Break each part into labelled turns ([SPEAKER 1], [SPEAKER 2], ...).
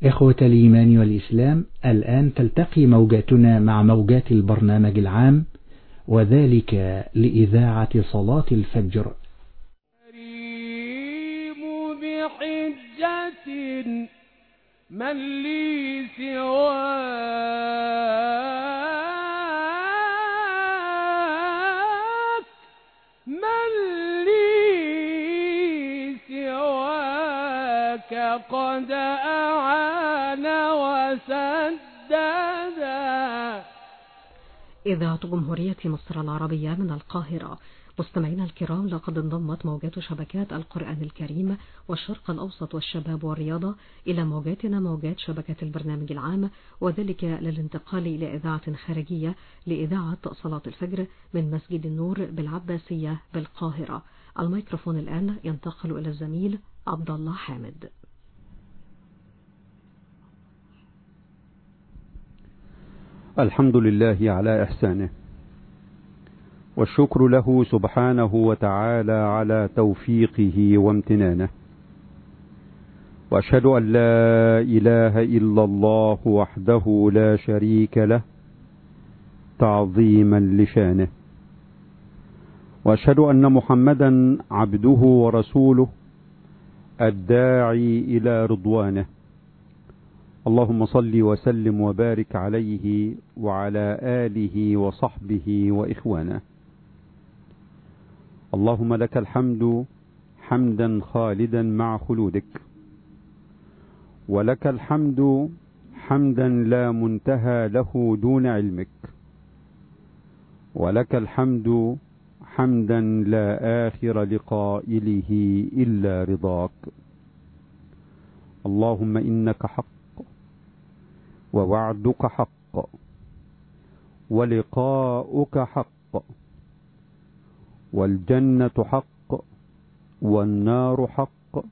[SPEAKER 1] إخوة الإيمان والإسلام، الآن تلتقي موجاتنا مع موجات البرنامج العام، وذلك لإذاعة صلاة الفجر.
[SPEAKER 2] بحجة من لي سواك، من لي سواك قد أعان وسددا.
[SPEAKER 3] إذاعة جمهورية مصر العربية من القاهرة. مستمعينا الكرام، لقد انضمت موجات شبكات القرآن الكريم والشرق الأوسط والشباب والرياضة إلى موجاتنا موجات شبكة البرنامج العام، وذلك للانتقال إلى إذاعة خارجية لإذاعة صلاة الفجر من مسجد النور بالعباسية بالقاهرة. الميكروفون الآن ينتقل إلى الزميل عبد الله حامد.
[SPEAKER 4] الحمد لله على إحسانه، والشكر له سبحانه وتعالى على توفيقه وامتنانه، وأشهد أن لا إله إلا الله وحده لا شريك له تعظيما لشانه، وأشهد أن محمدا عبده ورسوله الداعي إلى رضوانه. اللهم صل وسلم وبارك عليه وعلى آله وصحبه وإخوانه. اللهم لك الحمد حمدا خالدا مع خلودك، ولك الحمد حمدا لا منتهى له دون علمك، ولك الحمد حمدا لا آخر لقائله إلا رضاك. اللهم إنك حق، ووعدك حق، ولقاؤك حق، والجنة حق، والنار حق،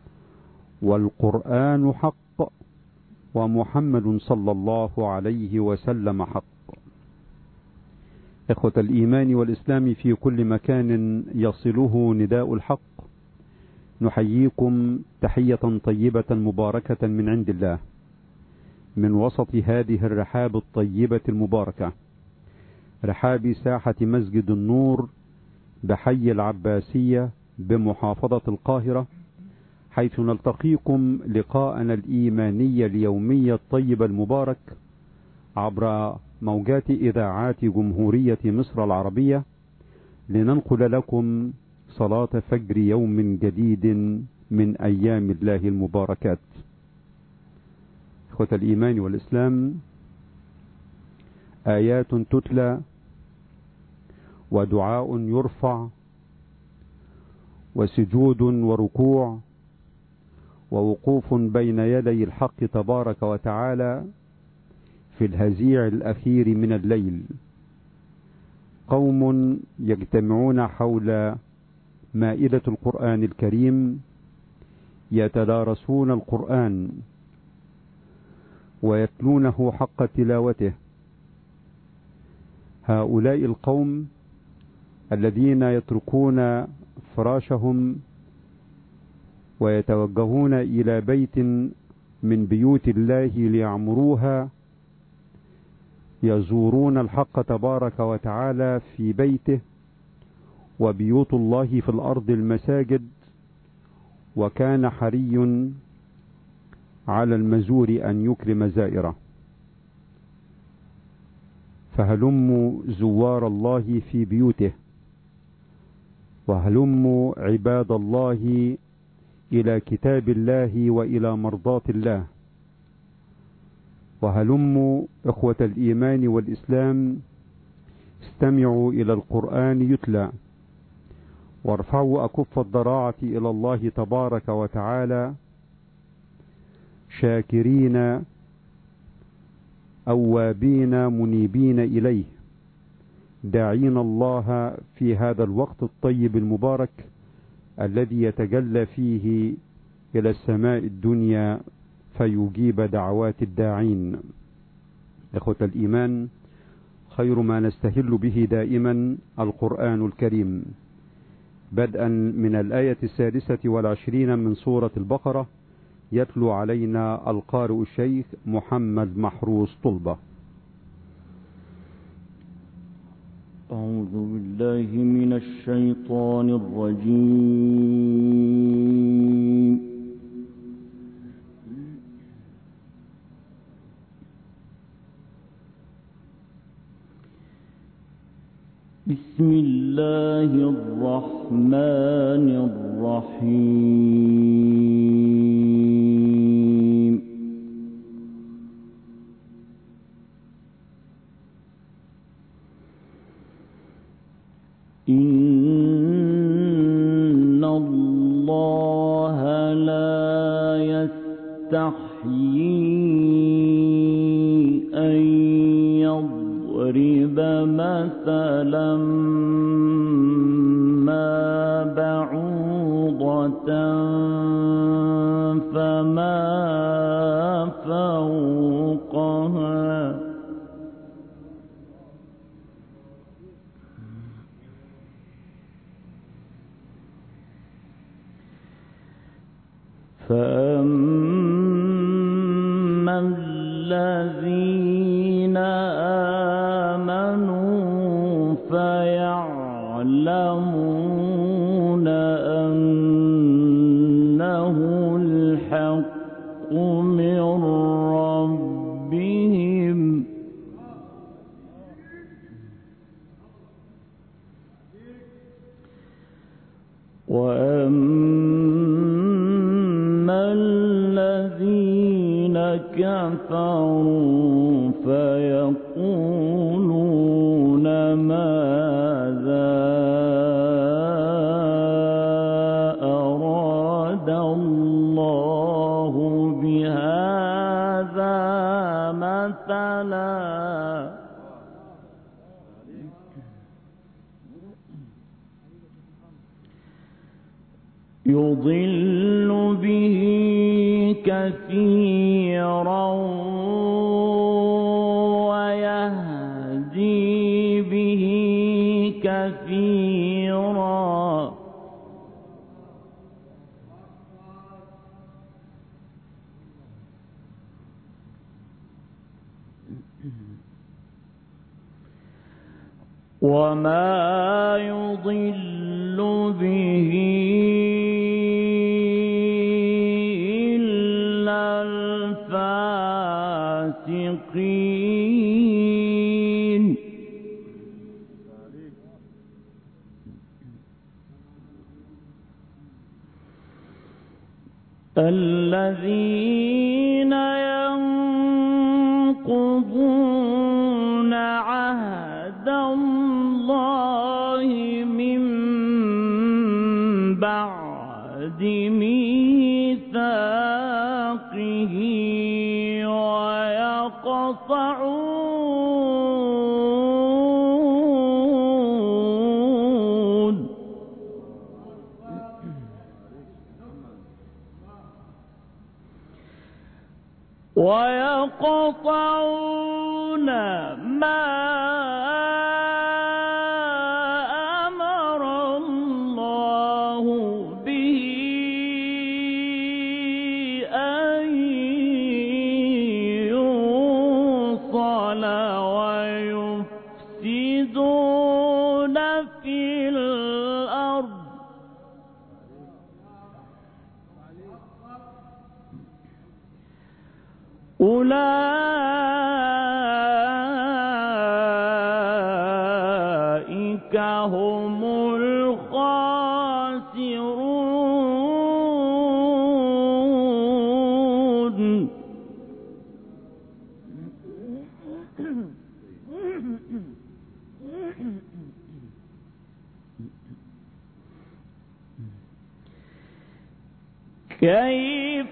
[SPEAKER 4] والقرآن حق، ومحمد صلى الله عليه وسلم حق. إخوة الإيمان والإسلام في كل مكان يصله نداء الحق، نحييكم تحية طيبة مباركة من عند الله من وسط هذه الرحاب الطيبة المباركة، رحاب ساحة مسجد النور بحي العباسية بمحافظة القاهرة، حيث نلتقيكم لقاءنا الإيماني اليومي الطيب المبارك عبر موجات إذاعات جمهورية مصر العربية، لننقل لكم صلاة فجر يوم جديد من أيام الله المباركات. إخوة الإيمان والإسلام، آيات تتلى، ودعاء يرفع، وسجود وركوع، ووقوف بين يدي الحق تبارك وتعالى في الهزيع الأخير من الليل. قوم يجتمعون حول مائدة القرآن الكريم، يتدارسون القرآن ويتلونه حق تلاوته. هؤلاء القوم الذين يتركون فراشهم ويتوجهون إلى بيت من بيوت الله ليعمروها، يزورون الحق تبارك وتعالى في بيته، وبيوت الله في الأرض المساجد، وكان حري على المزور أن يكرم زائره. فهلموا زوار الله في بيوته، وهلموا عباد الله إلى كتاب الله وإلى مرضاة الله، وهلموا إخوة الإيمان والإسلام استمعوا إلى القرآن يتلى، وارفعوا أكف الضراعة إلى الله تبارك وتعالى شاكرين أوابين منيبين إليه، داعين الله في هذا الوقت الطيب المبارك الذي يتجلى فيه إلى السماء الدنيا فيجيب دعوات الداعين. إخوة الإيمان، خير ما نستهل به دائما القرآن الكريم، بدءا من الآية 26 من سورة البقرة يتلو علينا القارئ الشيخ محمد محروس طلبة.
[SPEAKER 5] أعوذ بالله من الشيطان الرجيم. بسم الله الرحمن الرحيم. إن الله لا يستحيي أن يضرب مثلا ما بعوضة فما فوقها فأما الذين آمنوا فيعلمون أنه الحق من ربهم وأما الذين كفروا فيقولون ماذا أراد الله بهذا مثلا يضل به كثيرا ويهدي به كثيرا وما يضل به إلا الفاسقين الذين ينقضون عهد الله من بعد ميثاقه ويقطعون ما أمر الله به أن يوصل ويفسدون في الأرض أولئك هم الخاسرون كيف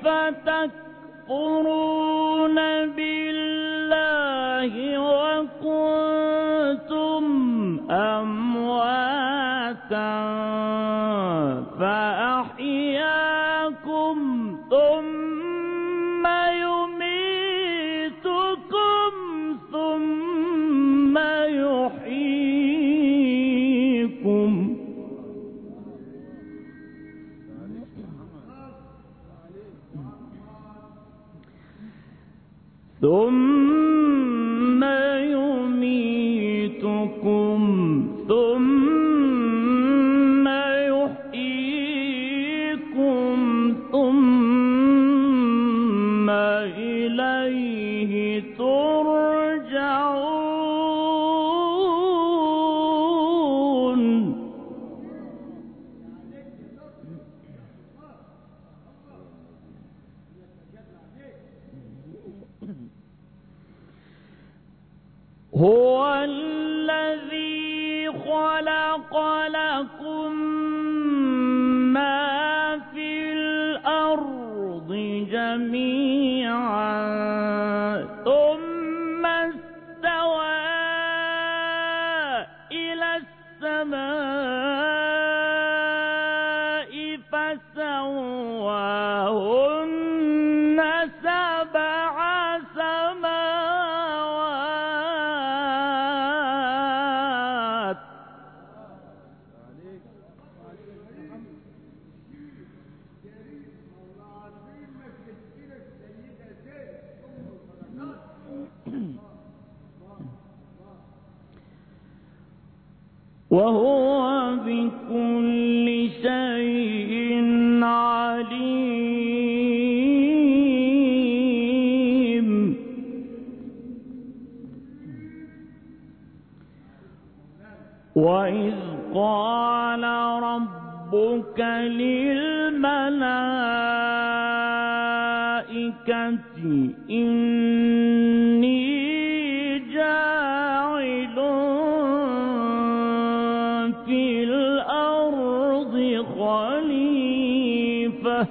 [SPEAKER 5] تكفرون بالله وكنتم أمواتا فأحياكم ثم يميتكم ثم يحييكم ثم يميتكم ثم يحييكم ثم إليه ترجعون. هو الذي خلق لكم ما في الأرض جميعا ثم استوى إلى السماء فسواهن سبع سماوات. وهو بكل شيء عليم. وإذ قال ربك للملائكة إني جاعل في الأرض خليفة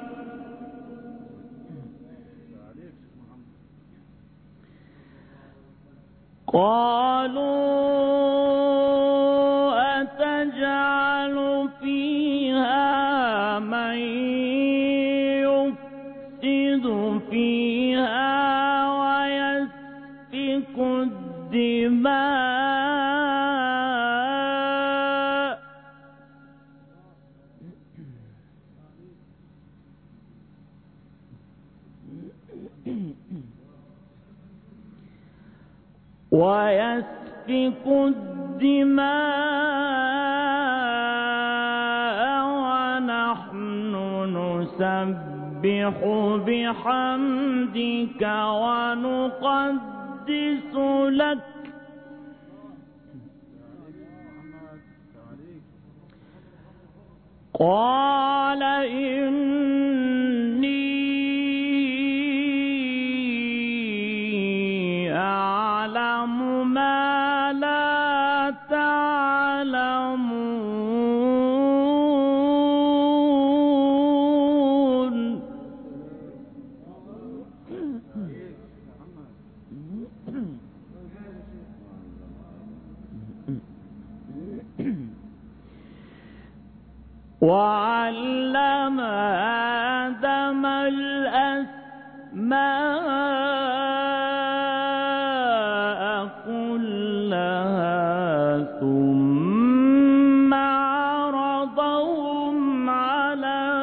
[SPEAKER 5] قالوا أتجعل فيها من يفسد فيها ويسفك الدماء ونحن نسبح بحمدك ونقدس لك قال إني أعلم ما لا تعلمون. وعلم آدم الأسماء كلها ثم عرضهم على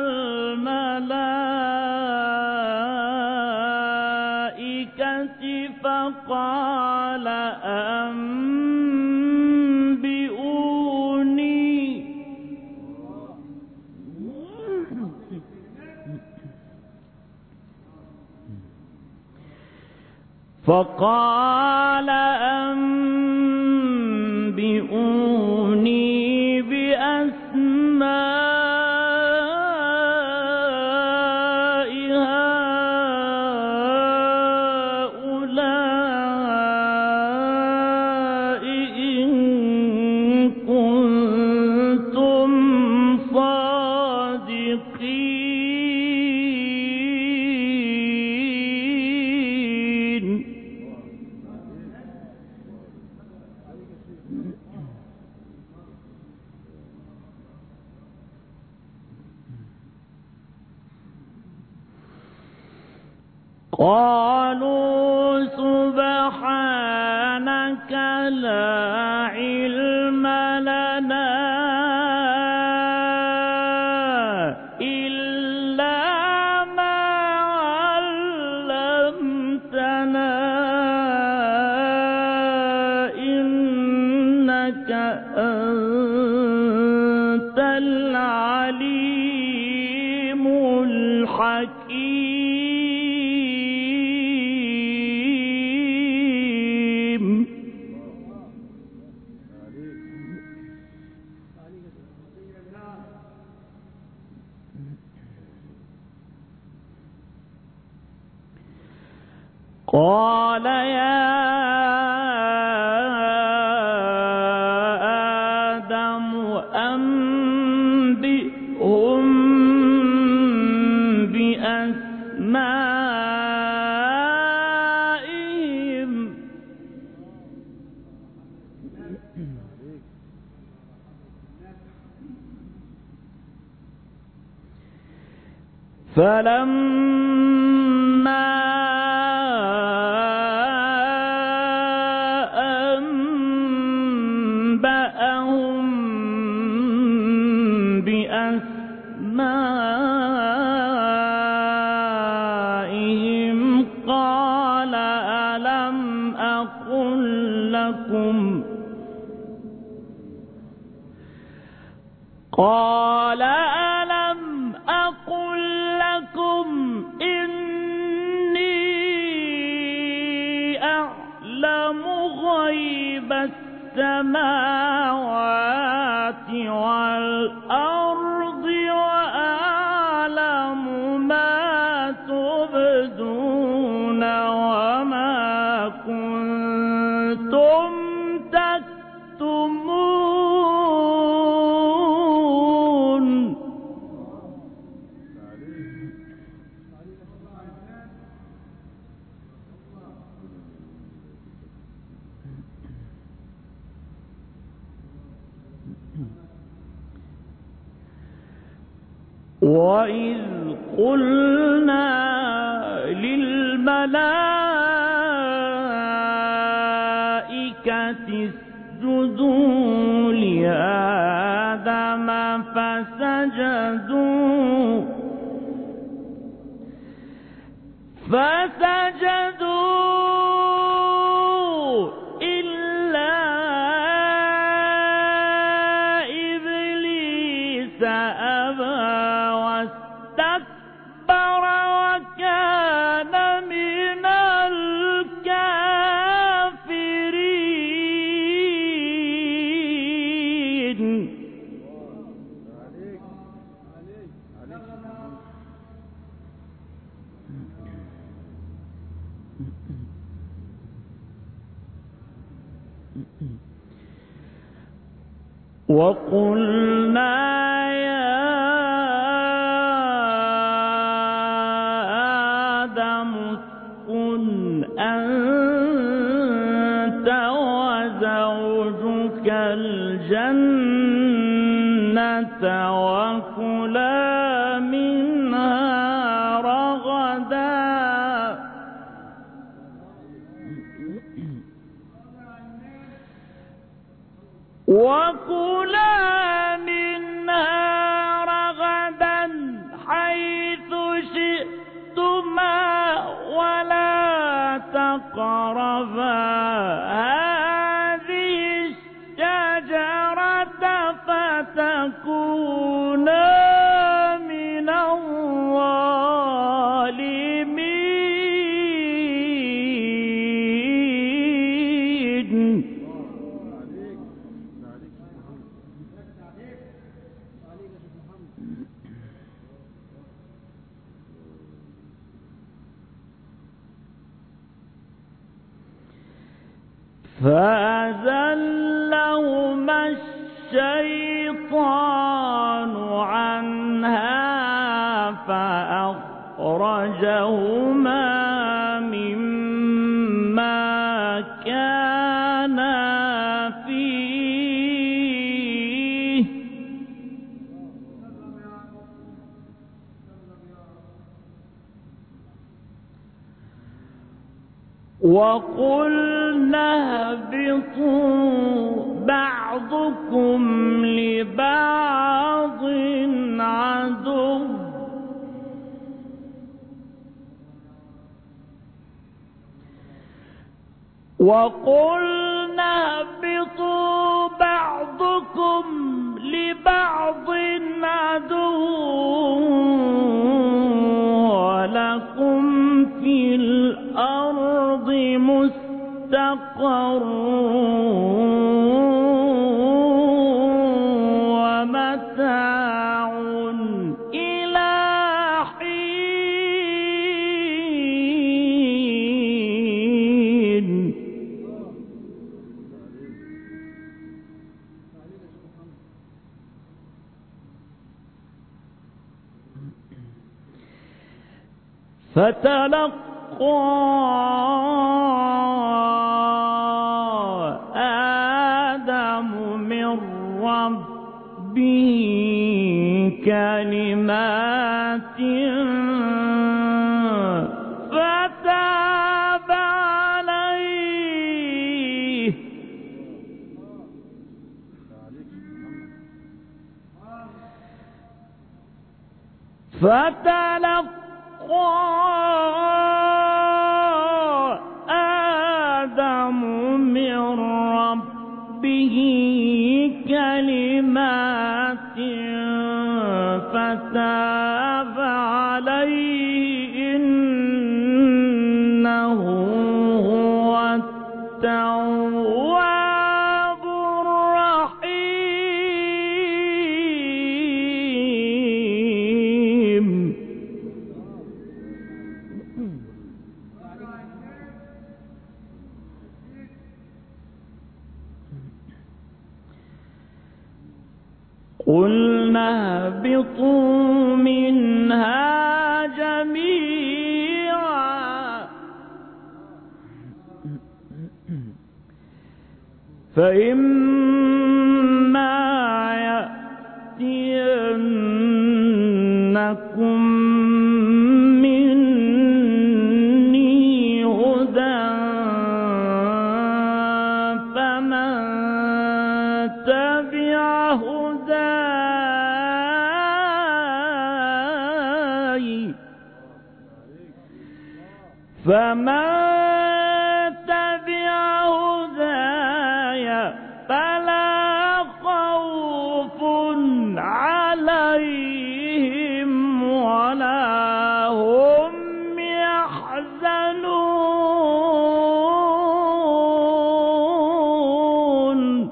[SPEAKER 5] الملائكة فقال أنبئوني بأسماء هؤلاء إن كنتم صادقين. قالوا سبحانك لا علم لنا إلا ما علمتنا أنت العليم الحكيم. قال يا آدم أنبئهم بأسمائهم فلما أنبأهم بأسمائهم قال ألم أقل لكم إني أعلم غيب السماوات والأرض وأعلم ما تبدون وما كنتم تكتمون. وإذ قلنا للملائكة اسجدوا لآدم فسجدوا إلا إبليس أبى واستكبر وكان من الكافرين. وقلنا يا آدم اسكن أنت وزوجك الجنة وكلا منها رغدا حيث شئتما ولا تقربا هذه الشجرة فتكونا من الظالمين. فأزلهما الشيطان عنها فأخرجهما مما كانا فيه وقلنا اهبطوا بعضكم لبعض عدو وقلنا اهبطوا بعضكم الأرض مستقر ومتاع إلى حين فتلقى آدم من ربه كلمات فتاب عليه آدم من ربه كلمات فتاب عليه إنه هو التواب الرحيم. قلنا اهبطوا منها جميعا فإما يأتينكم مني هدى فمن تبع هداي فلا خوف عليهم ولا هم يحزنون.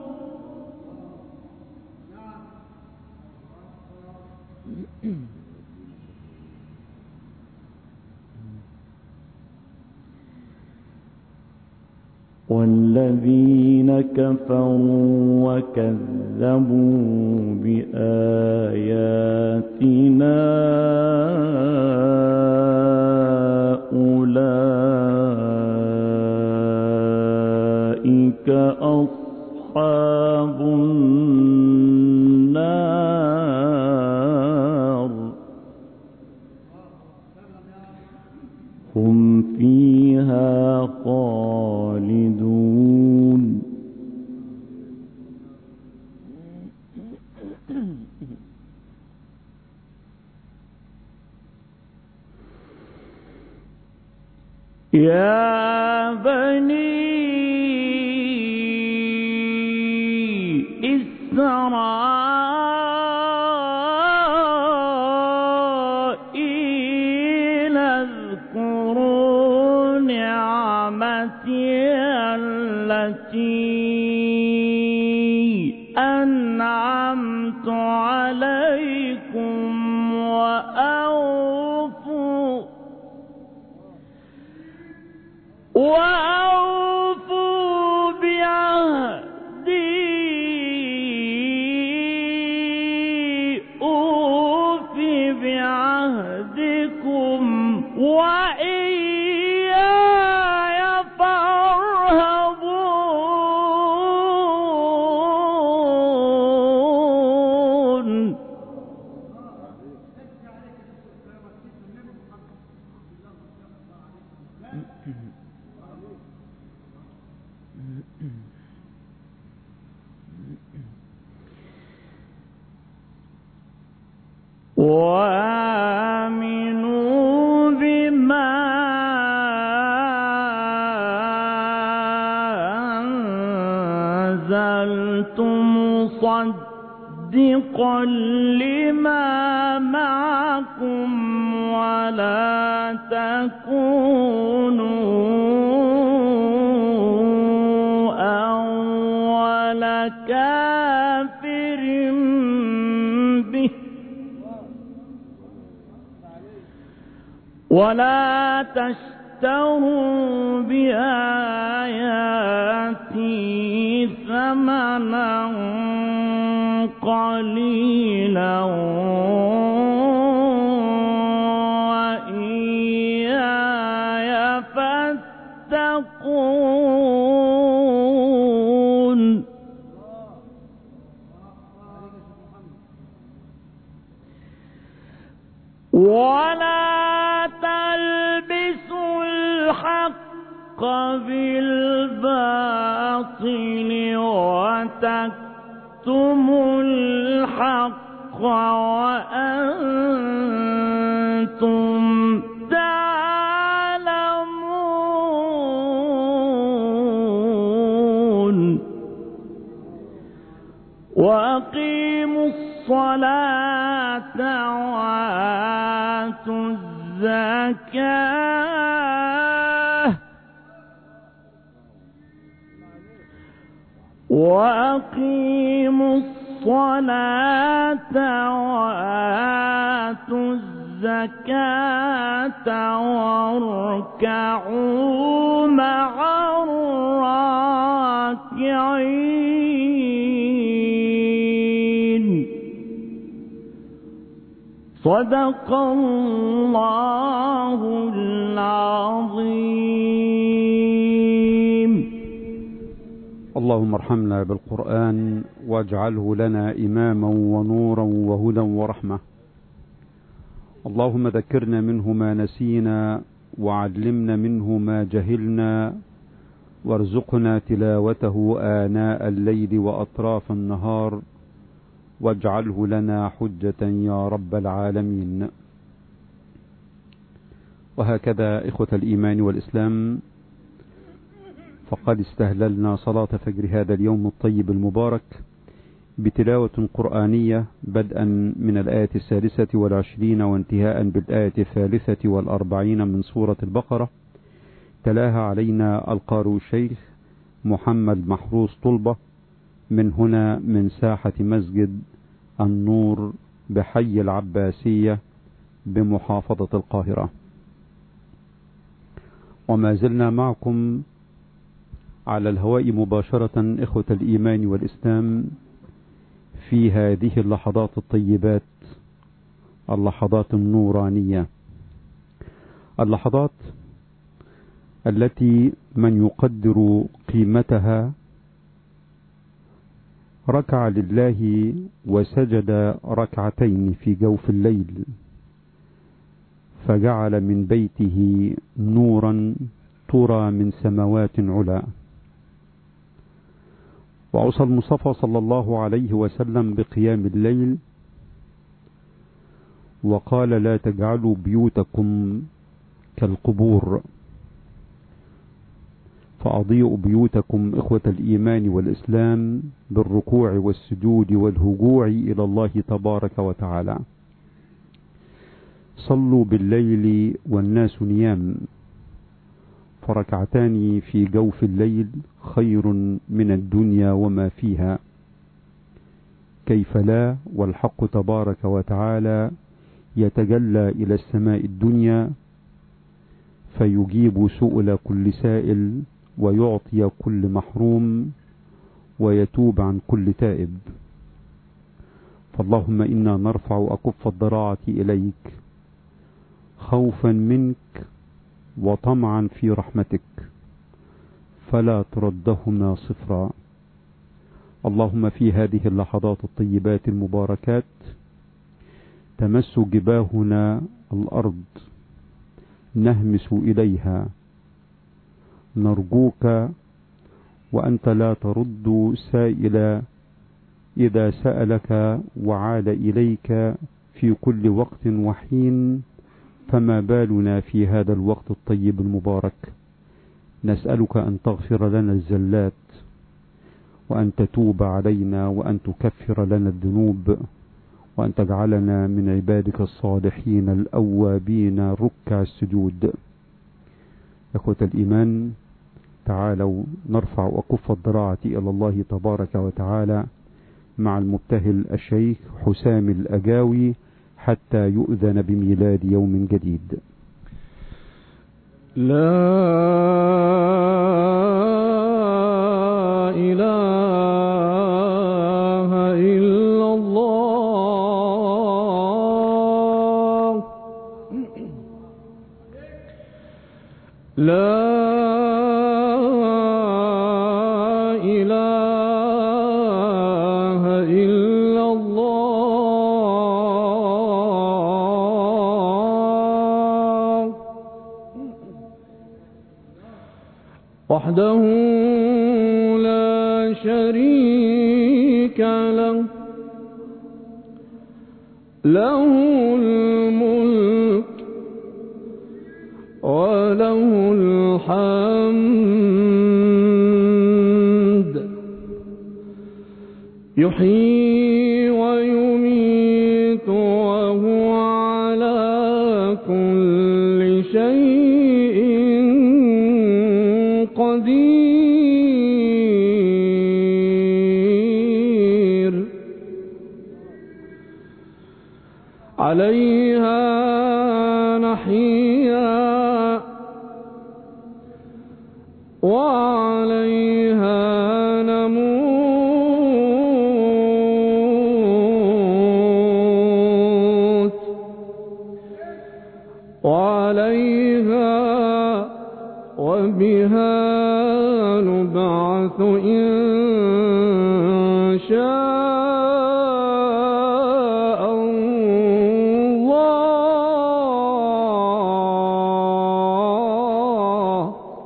[SPEAKER 5] والذين كفروا وكذبوا بآياتنا أولئك أصحاب النار هم فيها خالدون. يا بني إسرائيل اذكروا نعمتي التي أنعمت عليكم وأوفوا بعهدي أوف بعهدكم وإياي فارهبون. وآمنوا بما أنزلت مصدقا لما معكم ولا تكونوا ولا تشتروا بآياتي ثمنا قليلا وإياي فاتقون. ولا تلبسوا الحق بالباطل وتكتموا الحق وأنتم تعلمون. وأقيموا الصلاة وآتوا الزكاة وأقيموا الصلاة وآتوا الزكاة واركعوا مع الراكعين. صدق الله العظيم.
[SPEAKER 4] اللهم ارحمنا بالقرآن واجعله لنا إماما ونورا وهدى ورحمة. اللهم ذكرنا منه ما نسينا وعلمنا منه ما جهلنا وارزقنا تلاوته آناء الليل وأطراف النهار واجعله لنا حجة يا رب العالمين. وهكذا إخوة الإيمان والإسلام، فقد استهللنا صلاة فجر هذا اليوم الطيب المبارك بتلاوة قرآنية بدءا من الآية 26 وانتهاء بالآية 43 من سورة البقرة. تلاها علينا القارئ الشيخ محمد محروس طلبة من هنا من ساحة مسجد النور بحي العباسية بمحافظة القاهرة. وما زلنا معكم على الهواء مباشرة إخوة الإيمان والإسلام في هذه اللحظات الطيبات، اللحظات النورانية، اللحظات التي من يقدر قيمتها ركع لله وسجد ركعتين في جوف الليل، فجعل من بيته نورا ترى من سماوات علا. وأوصى المصطفى صلى الله عليه وسلم بقيام الليل وقال: لا تجعلوا بيوتكم كالقبور، فأضيئوا بيوتكم إخوة الإيمان والإسلام بالركوع والسجود والهجوع إلى الله تبارك وتعالى. صلوا بالليل والناس نيام، فركعتان في جوف الليل خير من الدنيا وما فيها. كيف لا، والحق تبارك وتعالى يتجلى إلى السماء الدنيا فيجيب سؤل كل سائل ويعطي كل محروم ويتوب عن كل تائب. فاللهم إنا نرفع أكف الضراعة إليك خوفا منك وطمعا في رحمتك فلا تردهما صفرا. اللهم في هذه اللحظات الطيبات المباركات تمس جباهنا الأرض نهمس إليها، نرجوك وأنت لا ترد سائلا إذا سألك وعاد إليك في كل وقت وحين، فما بالنا في هذا الوقت الطيب المبارك. نسألك أن تغفر لنا الزلات، وأن تتوب علينا، وأن تكفر لنا الذنوب، وأن تجعلنا من عبادك الصالحين الأوابين ركع السجود. إخوة الإيمان، تعالوا نرفع أكف الضراعة إلى الله تبارك وتعالى مع المبتهل الشيخ حسام الأجاوي حتى يؤذن بميلاد يوم جديد.
[SPEAKER 2] لا إله إلا الله لا إله إلا الله وحده لا شريك له له الملك وله الحمد يحيي ويميت وهو على كل شيء قدير عليها نحيا وعليها نموت وعليها وبها نبعث إن شاء الله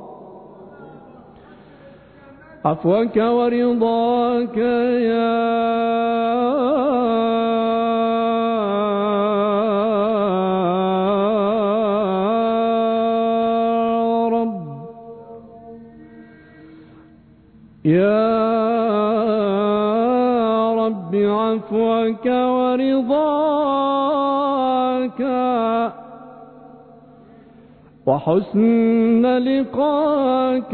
[SPEAKER 2] عفوك ورضاك يا رب يا رب عفوك ورضاك وحسن لقاك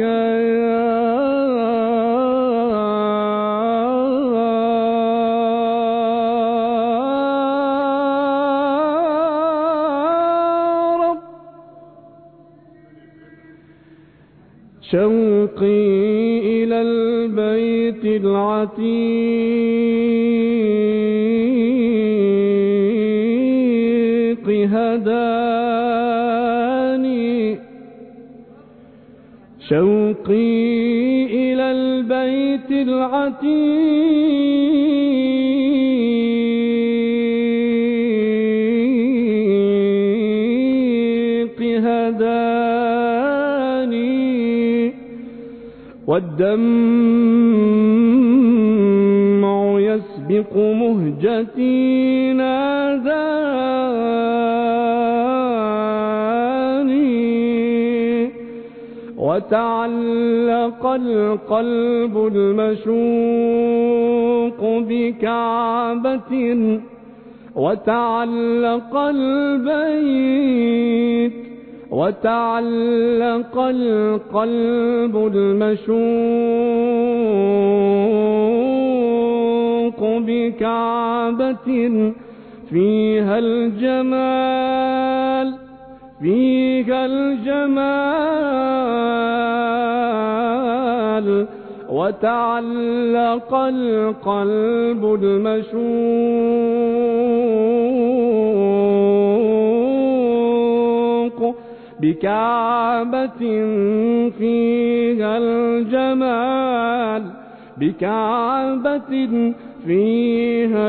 [SPEAKER 2] يا رب شوقي إلى البيت العتيق هداني شوقي إلى البيت العتيق هداني والدمع يسبق مهجتي ناداني وتعلق القلب المشوق بكعبة وتعلق القلب المشوق بكعبة فيها الجمال وتعلق القلب المشوق بكعبة فيها الجمال بكعبة فيها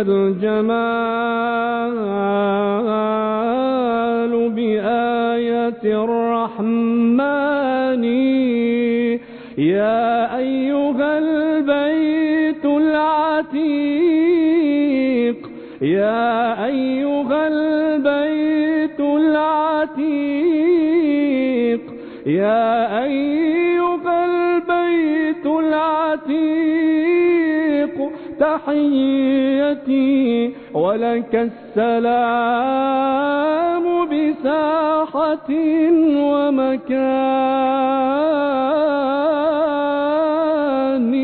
[SPEAKER 2] الجمال بآية الرحمن يا أيها البيت العتيق يا أيها البيت العتيق يا أيها البيت العتيق تحيتي ولك السلام بساحة ومكان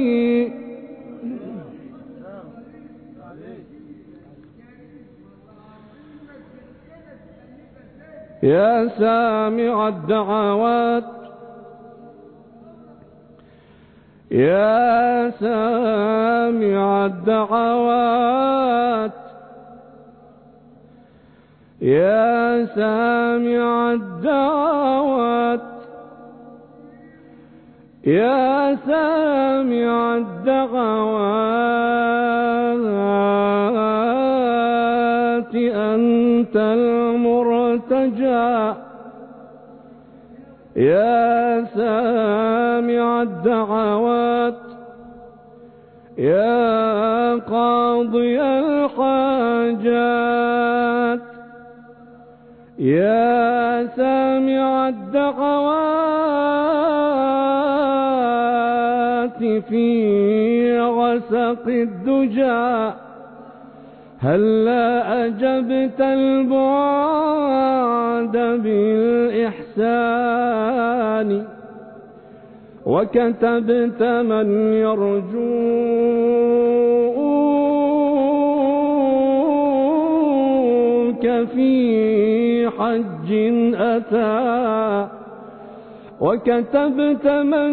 [SPEAKER 2] يا سامع الدعوات يا سامع الدعوات يا سامع الدعوات يا سامع الدعوات أنت المرتجى يا سامع الدعوات يا قاضي الحاجات يا سامع الدعوات في غسق الدجى هلا أجبت البعاد بالإحسان وكتبت من يرجوك في حج أتى وكتبت من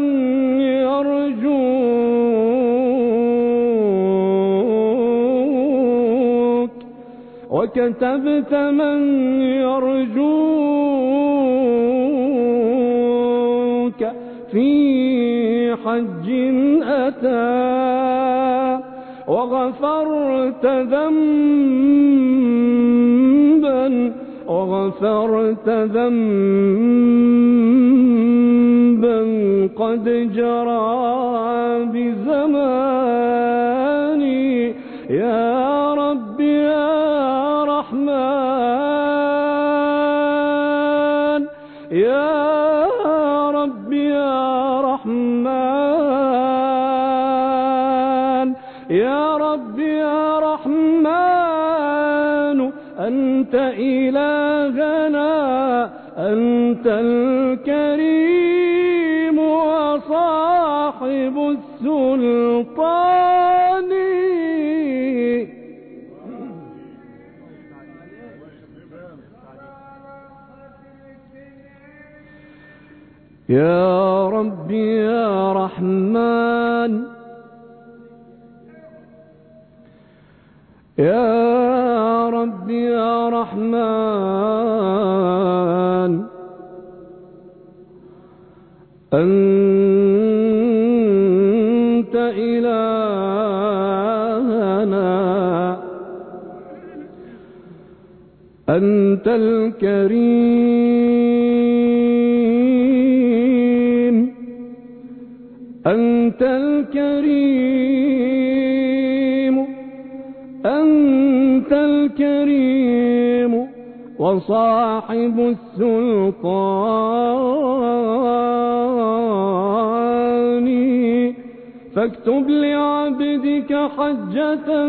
[SPEAKER 2] يرجوك وكتبت من يرجوك في حج أتى وغفرت ذنبا قد جرى بزماني يا رب يا رحمن يا رب يا رحمن يا رب يا رحمن أنت إلهنا أنت الكريم وصاحب السلطان يا رب يا رحمن يا رب يا رحمن أنت إلهنا أنت الكريم أنت الكريم أنت الكريم وصاحب السلطان فاكتب لعبدك حجة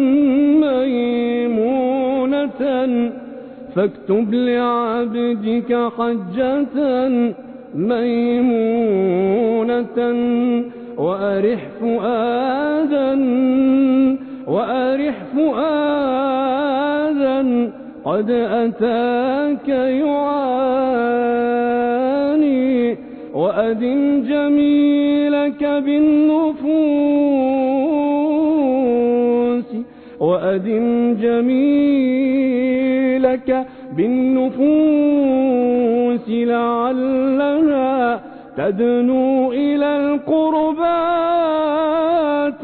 [SPEAKER 2] ميمونة فاكتب لعبدك حجة ميمونة وأرح فؤادا قد أتاك يعاني وأدم جميلك بالنفوس لعلها تدنو إلى القربات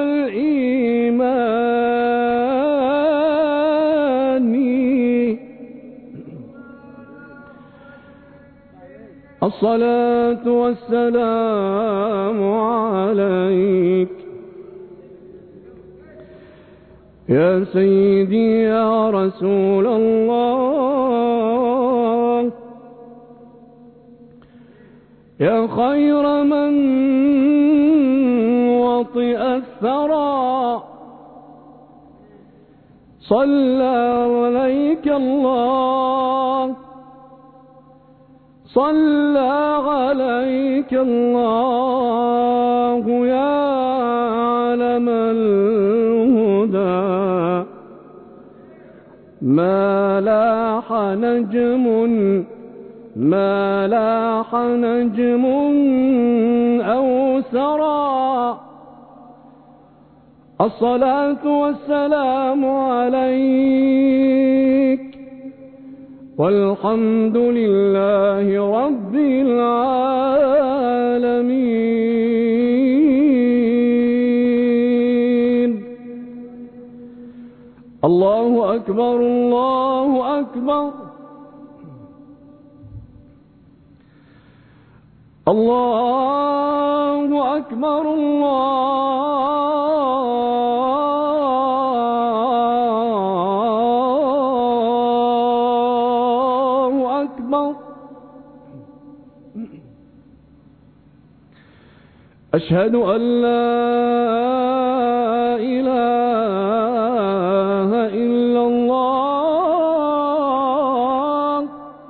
[SPEAKER 2] والإيمان الصلاة والسلام عليك يا سيدي يا رسول الله يا خير من وطئ الثرى صلى عليك الله صلى عليك الله يا علم الهدى ما لاح نجم أو سرى. الصلاة والسلام عليك والحمد لله رب العالمين. الله أكبر الله أكبر. الله أكبر الله أكبر. أشهد أن لا إله إلا الله.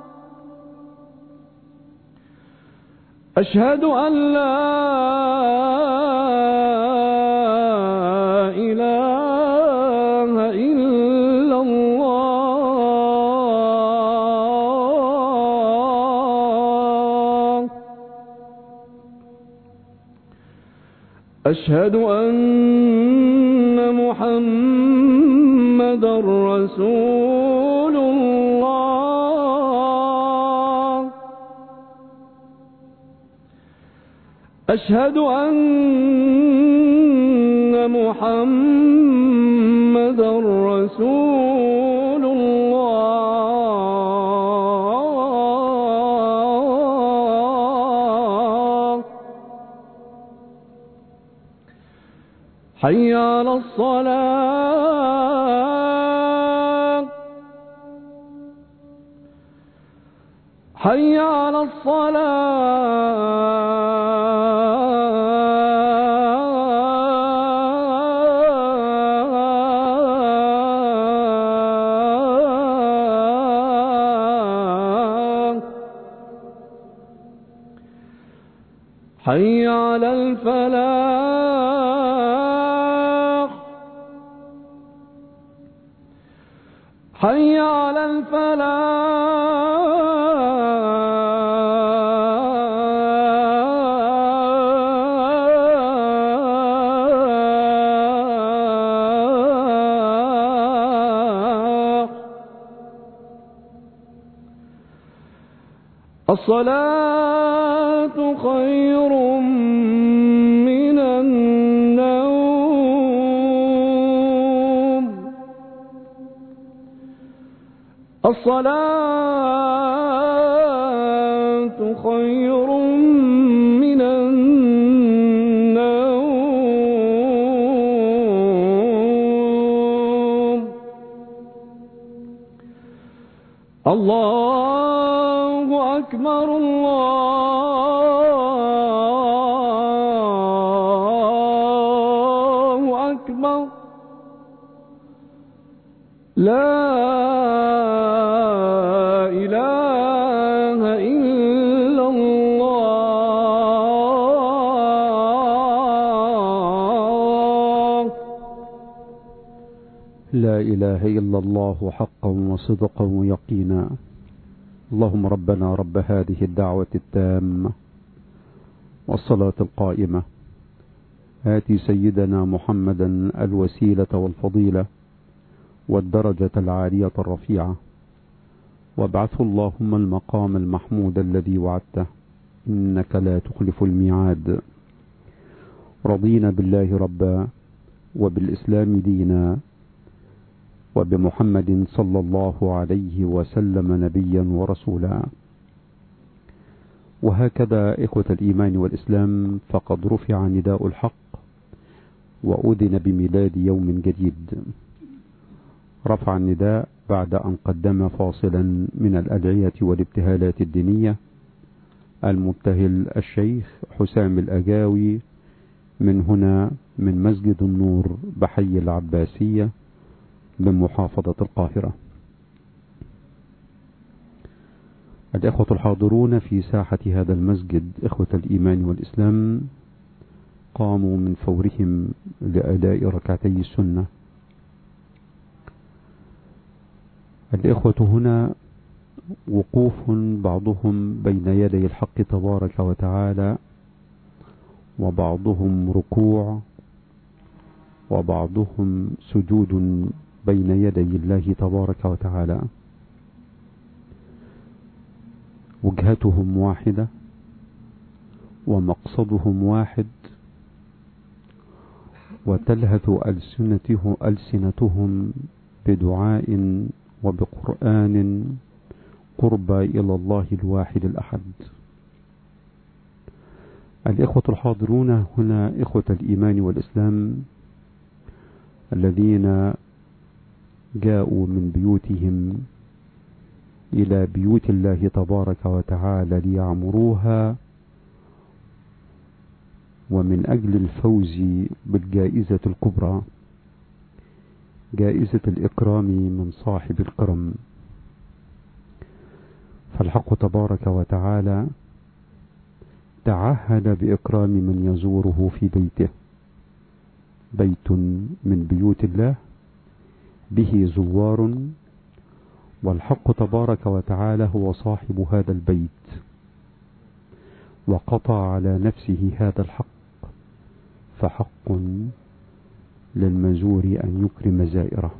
[SPEAKER 2] أشهد أن لا إله إلا الله. أشهد أن محمدا رسول الله. أشهد أن محمدا رسول الله. حي على الصلاة. حي على الصلاة. حي على الفلاح. حي على الفلاح. الصلاة خير من النوم. الصلاة خير من النوم. الله أكبر الله أكبر. لا إله إلا الله.
[SPEAKER 4] لا إله إلا الله حقا وصدقا ويقينا. اللهم ربنا رب هذه الدعوة التامة والصلاة القائمة آتي سيدنا محمدا الوسيلة والفضيلة والدرجة العالية الرفيعة وابعثه اللهم المقام المحمود الذي وعدته إنك لا تخلف الميعاد. رضينا بالله ربا وبالإسلام دينا وبمحمد صلى الله عليه وسلم نبيا ورسولا. وهكذا إخوة الإيمان والإسلام فقد رفع نداء الحق وأذن بميلاد يوم جديد. رفع النداء بعد أن قدم فاصلا من الأدعية والابتهالات الدينية المبتهل الشيخ حسام الأجاوي من هنا من مسجد النور بحي العباسية بمحافظة القاهرة. الإخوة الحاضرون في ساحة هذا المسجد إخوة الإيمان والإسلام قاموا من فورهم لأداء ركعتي السنة. الإخوة هنا وقوف بعضهم بين يدي الحق تبارك وتعالى، وبعضهم ركوع، وبعضهم سجود بين يدي الله تبارك وتعالى. وجهتهم واحدة ومقصدهم واحد، وتلهث ألسنتهم بدعاء وبقرآن قرب إلى الله الواحد الأحد. الإخوة الحاضرون هنا إخوة الإيمان والإسلام الذين جاءوا من بيوتهم إلى بيوت الله تبارك وتعالى ليعمروها، ومن أجل الفوز بالجائزة الكبرى، جائزة الإكرام من صاحب الكرم. فالحق تبارك وتعالى تعهد بإكرام من يزوره في بيته. بيت من بيوت الله به زوار، والحق تبارك وتعالى هو صاحب هذا البيت، وقطع على نفسه هذا الحق، فحق للمزور أن يكرم زائره.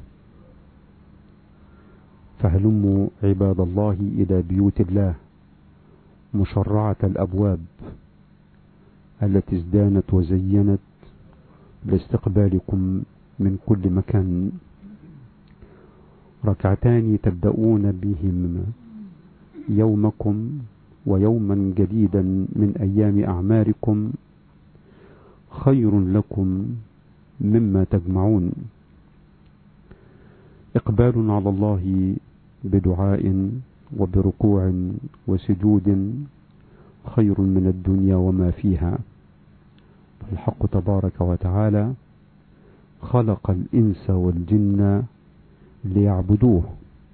[SPEAKER 4] فهلموا عباد الله إلى بيوت الله مشرعة الأبواب التي ازدانت وزينت لاستقبالكم من كل مكان. ركعتان تبدأون بهم يومكم ويوما جديدا من أيام أعماركم خير لكم مما تجمعون. إقبال على الله بدعاء وبركوع وسجود خير من الدنيا وما فيها. الحق تبارك وتعالى خلق الإنس والجن ليعبدوه،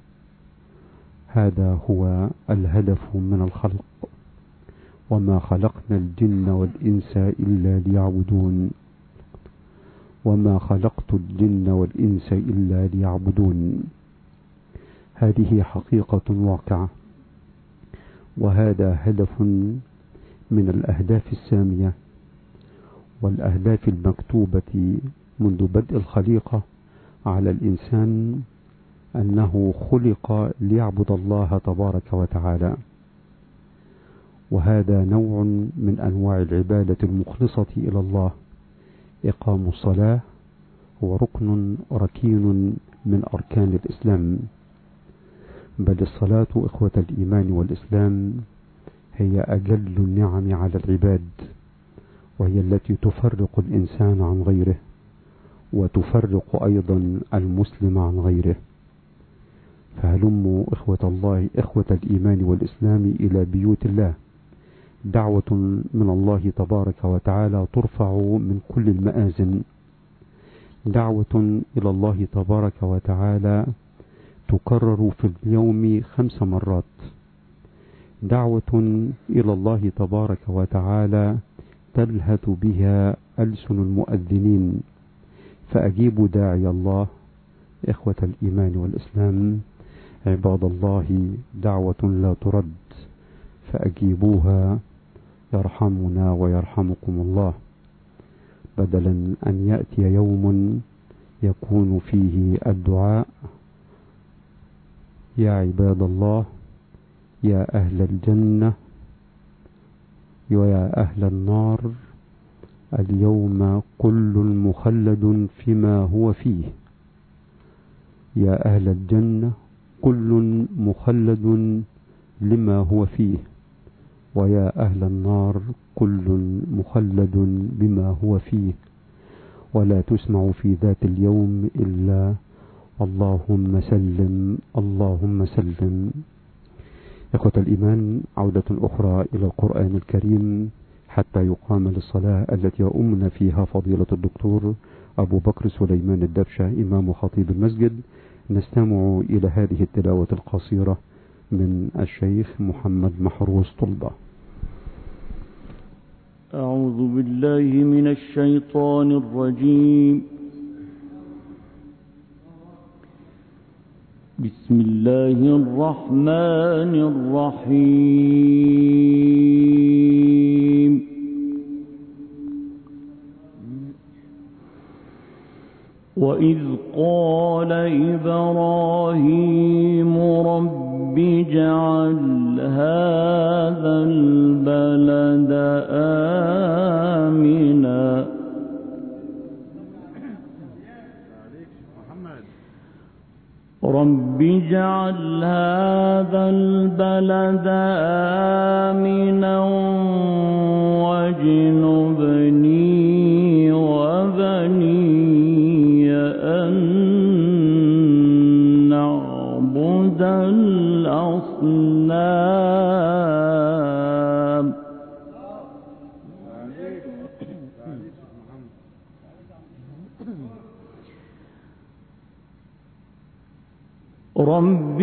[SPEAKER 4] هذا هو الهدف من الخلق. وما خلقنا الجن والإنس إلا ليعبدون، وما خلقت الجن والإنس إلا ليعبدون. هذه حقيقة واقعة، وهذا هدف من الأهداف السامية والأهداف المكتوبة منذ بدء الخليقة على الإنسان، أنه خلق ليعبد الله تبارك وتعالى. وهذا نوع من أنواع العبادة المخلصة إلى الله. إقام الصلاة هو ركين من أركان الإسلام، بل الصلاة إخوة الإيمان والإسلام هي أجل النعم على العباد، وهي التي تفرق الإنسان عن غيره، وتفرق أيضا المسلم عن غيره. فهلموا إخوة الله، إخوة الإيمان والإسلام، إلى بيوت الله. دعوة من الله تبارك وتعالى ترفع من كل المآزن، دعوة إلى الله تبارك وتعالى تكرر في اليوم 5 مرات، دعوة إلى الله تبارك وتعالى تلهث بها ألسن المؤذنين. فأجيبوا داعي الله إخوة الإيمان والإسلام، عباد الله، دعوة لا ترد، فأجيبوها يرحمنا ويرحمكم الله، بدلا أن يأتي يوم يكون فيه الدعاء: يا عباد الله، يا أهل الجنة ويا أهل النار، اليوم كل مخلد فيما هو فيه. يا أهل الجنة كل مخلد لما هو فيه، ويا أهل النار كل مخلد بما هو فيه. ولا تسمع في ذات اليوم إلا اللهم سلم اللهم سلم. إخوة الإيمان، عودة أخرى إلى القرآن الكريم حتى يقام للصلاة التي يؤمنا فيها فضيلة الدكتور أبو بكر سليمان الدبشة إمام خطيب المسجد. نستمع إلى هذه التلاوة القصيرة من الشيخ محمد محروس طلبة.
[SPEAKER 5] أعوذ بالله من الشيطان الرجيم. بسم الله الرحمن الرحيم وإذ قال إبراهيم رب اجعل هذا البلد آمنا رب اجعل هذا البلد آمنا واجنبني وبني أن نعبد الأصنام رب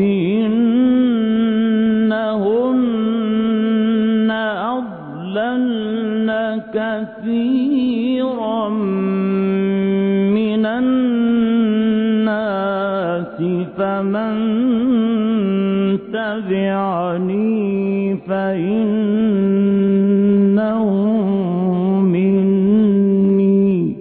[SPEAKER 5] إنهن أضللن كثيرا من الناس فمن تبعني فإنه مني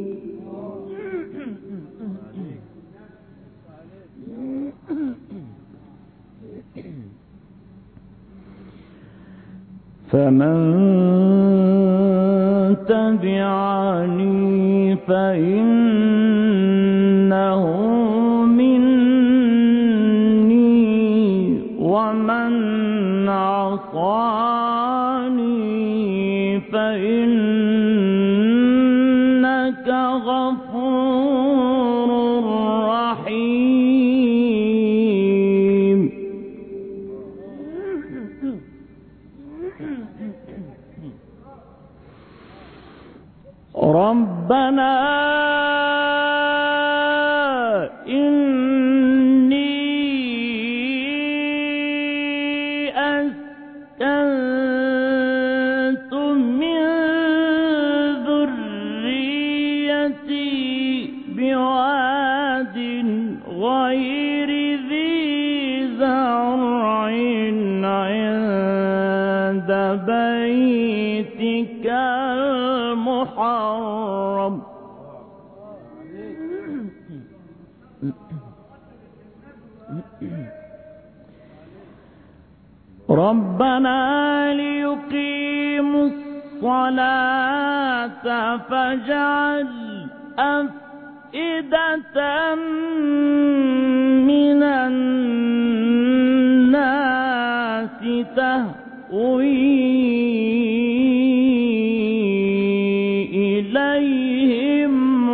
[SPEAKER 5] فمن تبعني فإنه مني ومن عصاني فإنك غفور رحيم ربنا إني أسكنت من ذريتي بواد غير ذي زرع عند بيتك المحرم ربنا ليقيموا الصلاة فاجعل أفئدة من الناس تهوي إليهم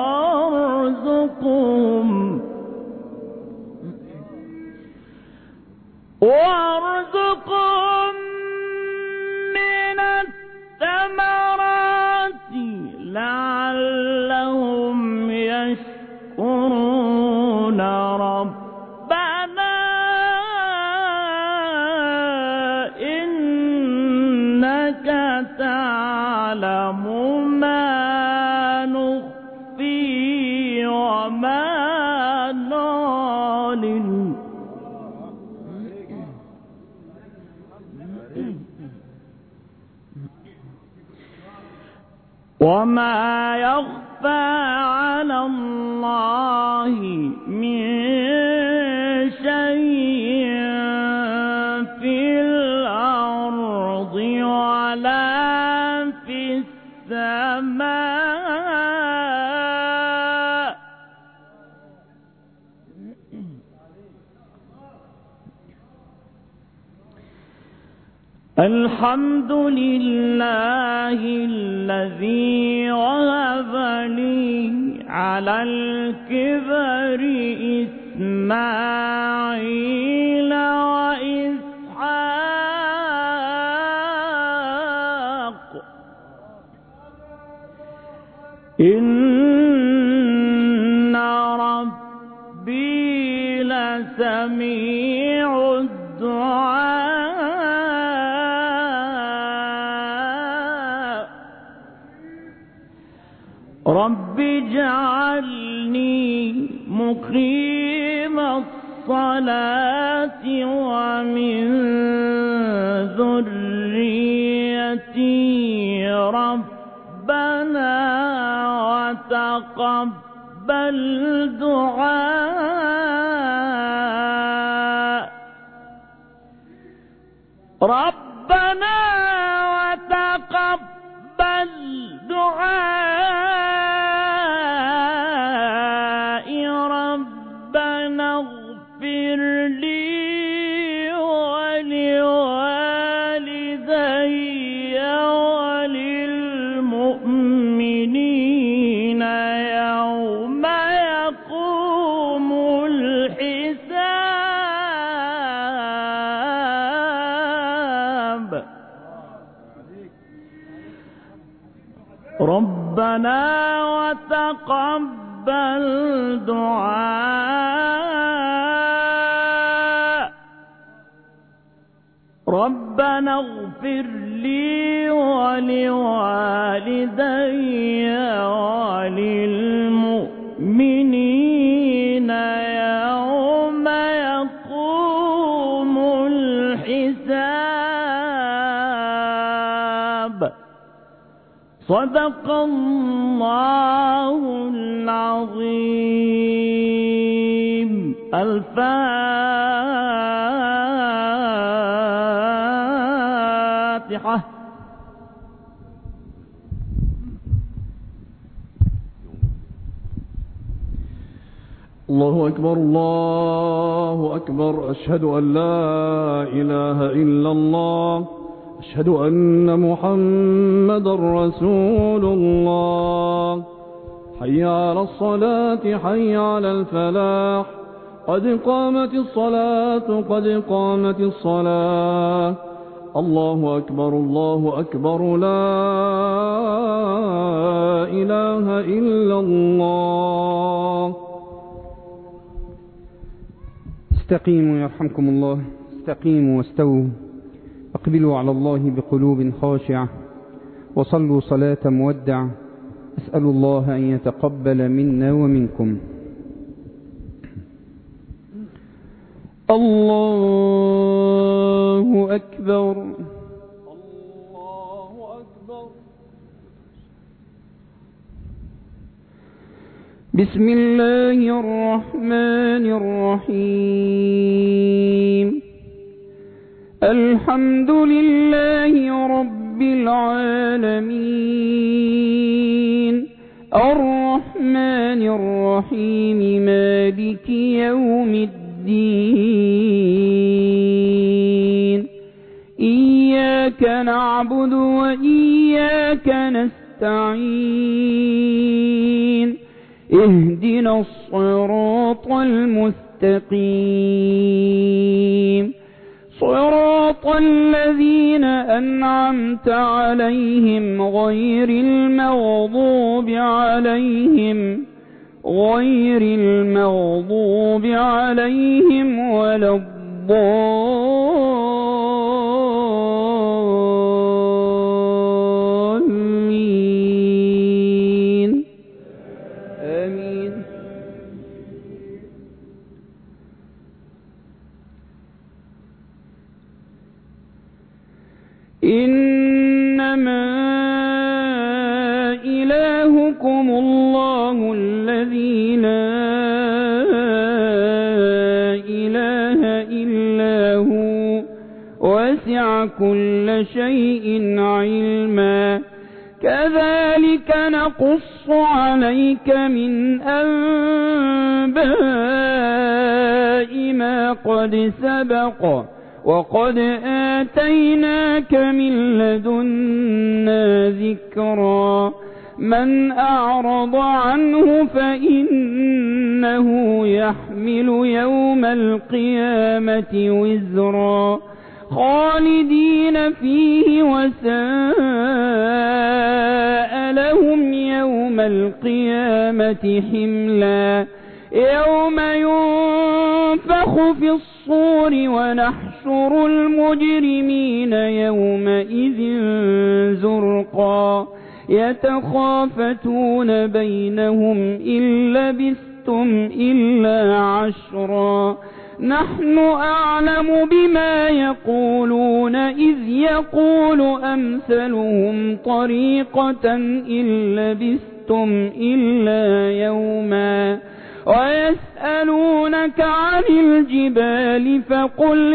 [SPEAKER 5] وارزقهم من الثمرات لعلهم يشكرون ربنا إنك تعلم ما نخفي وما نعلن وما يخفى على الله من شيء في الأرض ولا في السماء الحمد لله الذي وهب لي على الكبر إسماعيل وإسحاق إن ربي لسميع الدعاء رب اجعلني مقيم الصلاة الصلاة ومن ذريتي ربنا وتقبل دعاء ربنا وتقبل دعائي ربنا اغفر لي ولوالدي وللمؤمنين يوم يقوم الحساب ربنا وتقبل دعاء ربنا اغفر لي ولوالدي وللمؤمنين يوم يقوم الحساب صدق الله العظيم. الفاتحة.
[SPEAKER 2] الله أكبر الله أكبر. أشهد أن لا إله إلا الله. أشهد أن محمدا رسول الله. حي على الصلاة حي على الفلاح. قد قامت الصلاة قد قامت الصلاة. الله أكبر الله أكبر. لا إله إلا الله.
[SPEAKER 4] استقيموا يرحمكم الله. استقيموا واستووا. أقبلوا على الله بقلوب خاشعة وصلوا صلاة مودع. أسأل الله أن يتقبل منا ومنكم. الله أكبر
[SPEAKER 2] الله أكبر.
[SPEAKER 4] بسم الله الرحمن الرحيم. الحمد لله رب العالمين الرحمن الرحيم مالك يوم الدين. إياك نعبد وإياك نستعين. اهدنا الصراط المستقيم صراط الذين أنعمت عليهم غير المغضوب عليهم ولا الضالين. آمين. إنما إلهكم الله الذي لا إله إلا هو وسع كل شيء علما. كذلك نقص عليك من أنباء ما قد سبق وقد آتيناك من لدنا ذكرا. من أعرض عنه فإنه يحمل يوم القيامة وزرا خالدين فيه وساء لهم يوم القيامة حملا. يوم ينفخ في الصور ونحشر المجرمين يومئذ زرقا. يتخافتون بينهم إن لبثتم إلا عشرا
[SPEAKER 6] نحن أعلم بما يقولون إذ يقول أمثلهم طريقة إن لبثتم إلا يوما ويسألونك عن الجبال فقل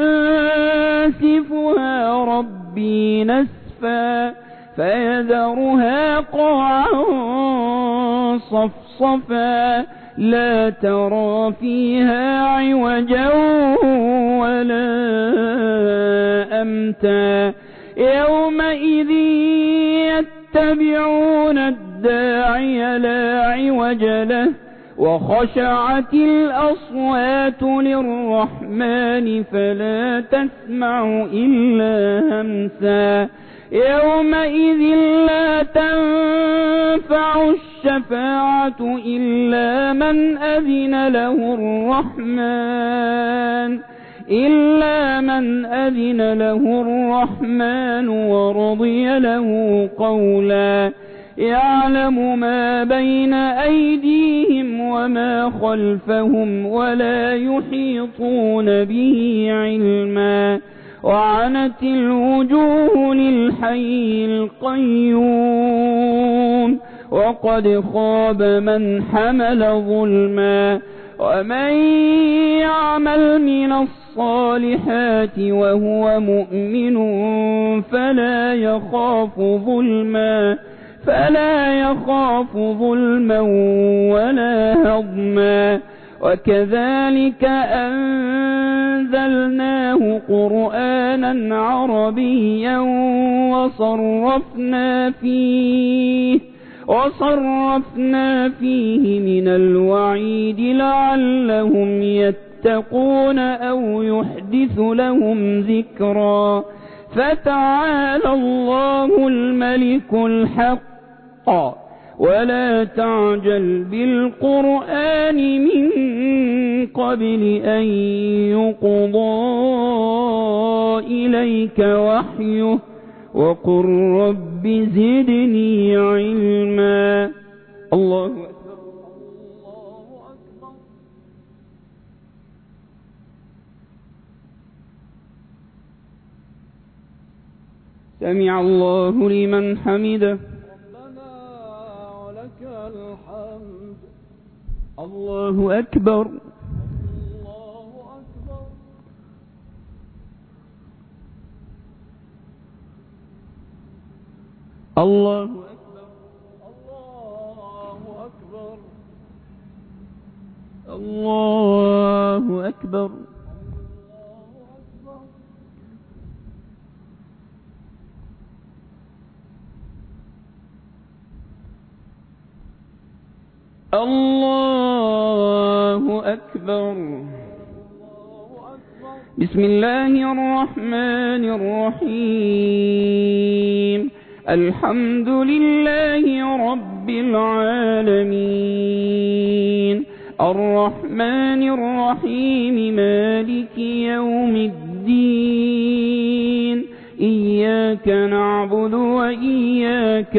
[SPEAKER 6] ينسفها ربي نسفا فيذرها قاعا صفصفا لا ترى فيها عوجا ولا أمتا يومئذ يتبعون الداعي لا عوج له وخشعت الأصوات للرحمن فلا تسمع إلا همسا يومئذ لا تنفع الشفاعة إلا من أذن له الرحمن ورضي له قولا يعلم ما بين أيديهم وما خلفهم ولا يحيطون به علما وعنت الوجوه للحي القيوم وقد خاب من حمل ظلما ومن يعمل من الصالحات وهو مؤمن فلا يخاف ظلما ولا هضما وكذلك أنزلناه قرآنا عربيا وصرفنا فيه من الوعيد لعلهم يتقون أو يحدث لهم ذكرا فتعالى الله الملك الحق ولا تعجل بالقرآن من قبل أن يقضى إليك وحيه وقل رب زدني علما. الله أكبر الله أكبر. سمع الله لمن حمده. الله أكبر الله أكبر. الله أكبر الله أكبر الله أكبر. الله أكبر. بسم الله الرحمن الرحيم. الحمد لله رب العالمين الرحمن الرحيم مالك يوم الدين إياك نعبد وإياك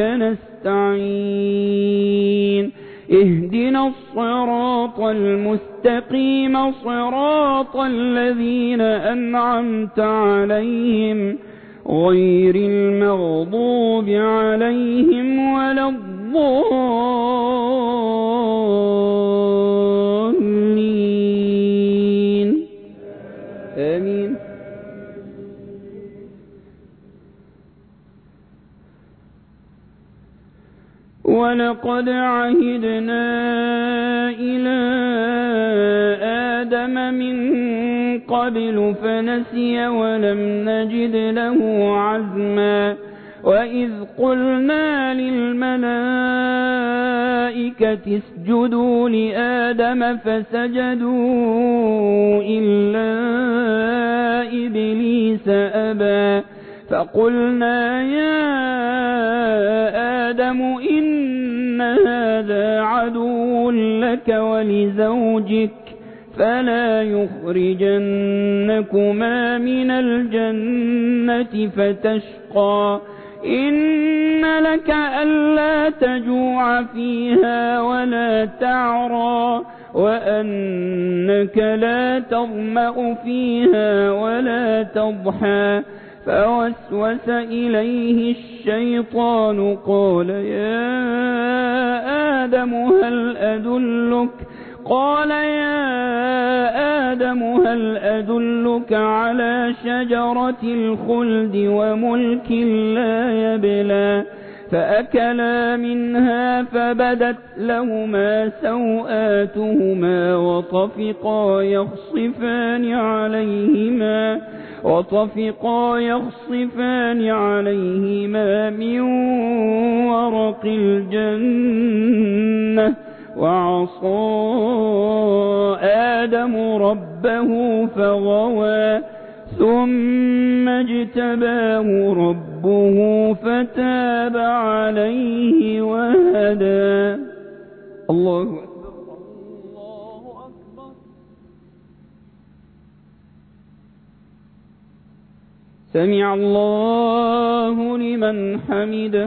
[SPEAKER 6] نستعين اهدنا الصراط المستقيم صراط الذين أنعمت عليهم غير المغضوب عليهم ولا الضالين آمين. ولقد عهدنا إلى آدم من قبل فنسي ولم نجد له عزما وإذ قلنا للملائكة اسجدوا لآدم فسجدوا إلا إبليس أبى فقلنا يا آدم إن هذا عدو لك ولزوجك فلا يخرجنكما من الجنة فتشقى إن لك ألا تجوع فيها ولا تعرى وأنك لا تظمأ فيها ولا تضحى. فوسوس إليه الشيطان قال يا آدم هل أدلك على شجرة الخلد وملك لا يبلى. فأكلا منها فبدت لهما سوآتهما وطفقا يخصفان عليهما من ورق الجنة. وعصى آدم ربه فغوى ثم اجتباه ربه فتاب عليه وهدى. الله أكبر الله أكبر. سمع الله لمن حمده.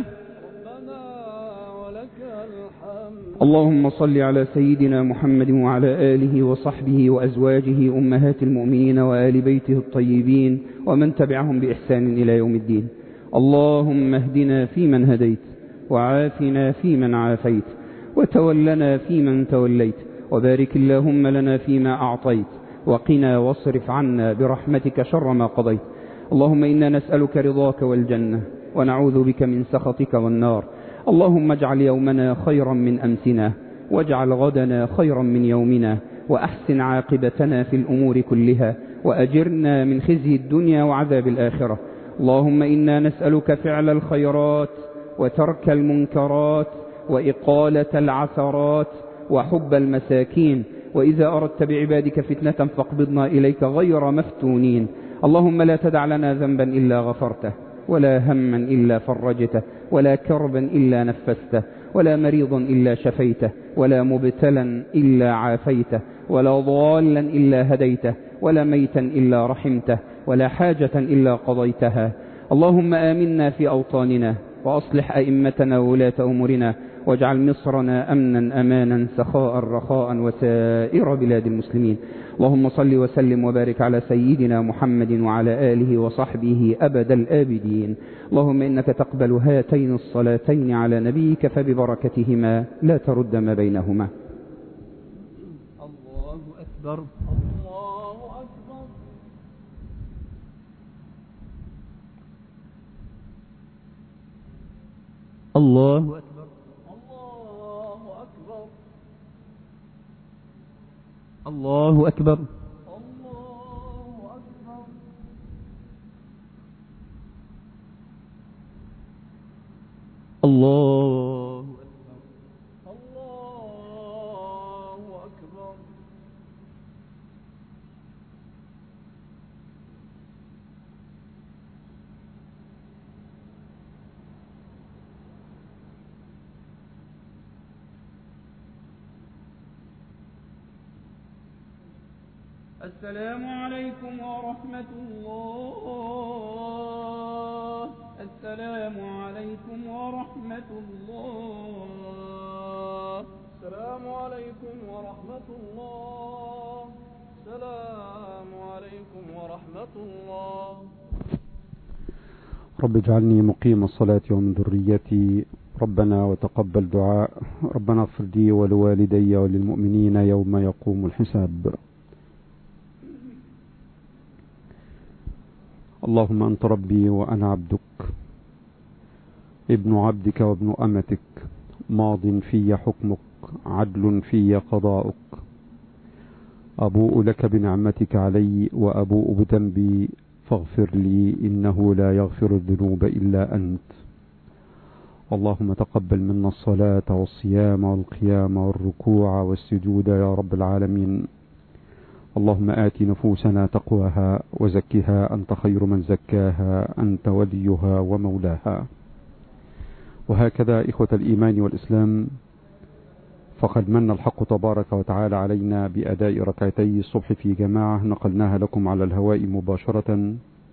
[SPEAKER 6] اللهم صل على سيدنا محمد وعلى آله وصحبه وأزواجه أمهات المؤمنين وآل بيته الطيبين ومن تبعهم بإحسان إلى يوم الدين. اللهم اهدنا فيمن هديت، وعافنا فيمن عافيت، وتولنا فيمن توليت، وبارك اللهم لنا فيما أعطيت، وقنا واصرف عنا برحمتك شر ما قضيت. اللهم إنا نسألك رضاك والجنة، ونعوذ بك من سخطك والنار. اللهم اجعل يومنا خيرا من أمسنا، واجعل غدنا خيرا من يومنا، وأحسن عاقبتنا في الأمور كلها، وأجرنا من خزي الدنيا وعذاب الآخرة. اللهم إنا نسألك فعل الخيرات، وترك المنكرات، وإقالة العثرات، وحب المساكين، وإذا أردت بعبادك فتنة فاقبضنا إليك غير مفتونين. اللهم لا تدع لنا ذنبا إلا غفرته، ولا هما إلا فرجته، ولا كربا إلا نفسته، ولا مريضا إلا شفيته، ولا مبتلا إلا عافيته، ولا ضالا إلا هديته، ولا ميتا إلا رحمته، ولا حاجة إلا قضيتها. اللهم آمنا في أوطاننا، وأصلح أئمتنا وولاة أمورنا، واجعل مصرنا أمنا أمانا سخاء رخاء وسائر بلاد المسلمين. اللهم صل وسلم وبارك على سيدنا محمد وعلى آله وصحبه أبد الآبدين. اللهم إنك تقبل هاتين الصلاتين على نبيك فببركتهما لا ترد ما بينهما. الله أكبر الله أكبر. الله أكبر الله أكبر. الله أكبر. السلام عليكم ورحمة الله. السلام عليكم ورحمة الله.
[SPEAKER 2] السلام عليكم ورحمة الله. السلام عليكم ورحمة الله.
[SPEAKER 4] رب اجعلني مقيم الصلاة ومن ذريتي، ربنا وتقبل دعاء، ربنا اغفر لي ولوالدي وللمؤمنين يوم يقوم الحساب. اللهم أنت ربي وأنا عبدك، ابن عبدك وابن أمتك، ماض في حكمك، عدل في قضاؤك، أبوء لك بنعمتك علي وأبوء بذنبي فاغفر لي، إنه لا يغفر الذنوب إلا أنت. اللهم تقبل منا الصلاة والصيام والقيام والركوع والسجود يا رب العالمين. اللهم آت نفوسنا تقواها وزكها أنت خير من زكاها، أنت وليها ومولاها. وهكذا إخوة الإيمان والإسلام، فقد من الحق تبارك وتعالى علينا بأداء ركعتي الصبح في جماعة نقلناها لكم على الهواء مباشرة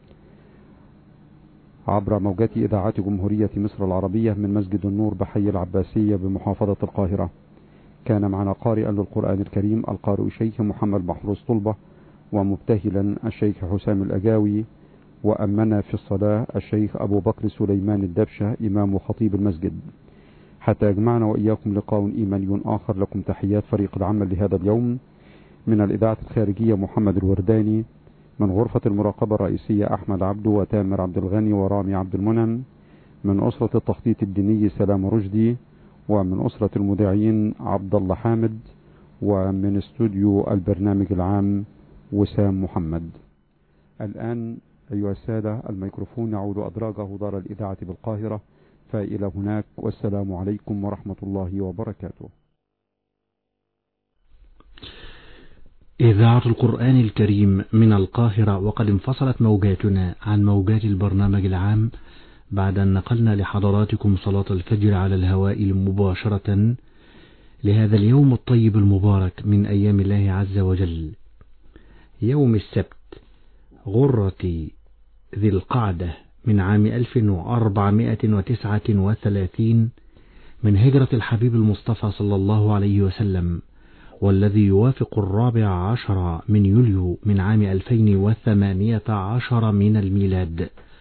[SPEAKER 4] عبر موجات إذاعات جمهورية مصر العربية من مسجد النور بحي العباسية بمحافظة القاهرة. كان معنا قارئا للقرآن الكريم القارئ الشيخ محمد محروس طلبة، ومبتهلا الشيخ حسام الأجاوي، وأمنا في الصلاة الشيخ أبو بكر سليمان الدبشة إمام وخطيب المسجد. حتى يجمعنا وإياكم لقاء إيماني آخر، لكم تحيات فريق العمل لهذا اليوم من الإذاعة الخارجية محمد الورداني، من غرفة المراقبة الرئيسية أحمد عبده وتامر عبد الغني ورامي عبد المنعم، من أسرة التخطيط الديني سلام رشدي، ومن أسرة المذيعين عبد الله حامد، ومن استوديو البرنامج العام وسام محمد. الآن أيها السادة الميكروفون يعود أدراجه دار الإذاعة بالقاهرة، فإلى هناك، والسلام عليكم ورحمة الله وبركاته.
[SPEAKER 1] إذاعة القرآن الكريم من القاهرة، وقد انفصلت موجاتنا عن موجات البرنامج العام بعد أن نقلنا لحضراتكم صلاة الفجر على الهواء مباشرة لهذا اليوم الطيب المبارك من أيام الله عز وجل، يوم السبت غرة ذي القعدة من عام 1439 من هجرة الحبيب المصطفى صلى الله عليه وسلم، والذي يوافق 14 من يوليو من عام 2018 من الميلاد.